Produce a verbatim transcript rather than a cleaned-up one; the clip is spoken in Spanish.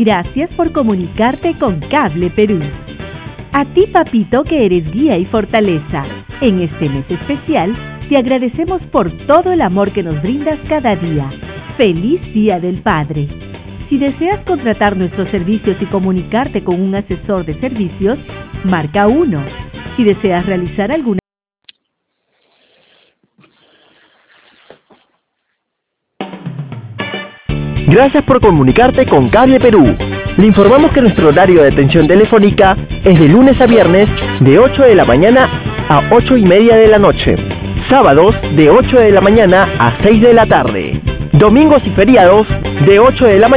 Gracias por comunicarte con Cable Perú. A ti, papito, que eres guía y fortaleza. En este mes especial, te agradecemos por todo el amor que nos brindas cada día. ¡Feliz Día del Padre! Si deseas contratar nuestros servicios y comunicarte con un asesor de servicios, marca uno. Si deseas realizar alguna Gracias por comunicarte con Cable Perú. Le informamos que nuestro horario de atención telefónica es de lunes a viernes de ocho de la mañana a ocho y media de la noche. Sábados de ocho de la mañana a seis de la tarde. Domingos y feriados de ocho de la mañana